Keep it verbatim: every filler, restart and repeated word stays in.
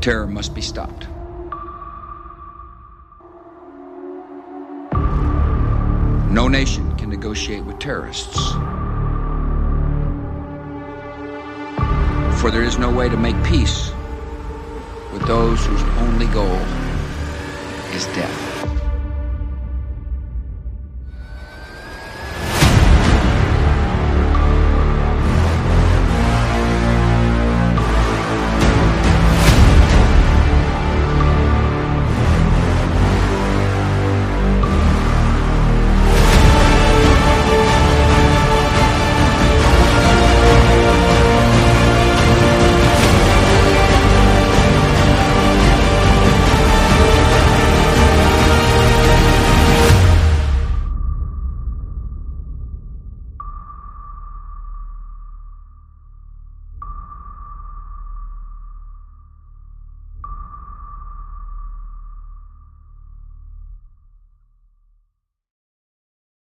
Terror must be stopped. No nation can negotiate with terrorists. For there is no way to make peace with those whose only goal is death.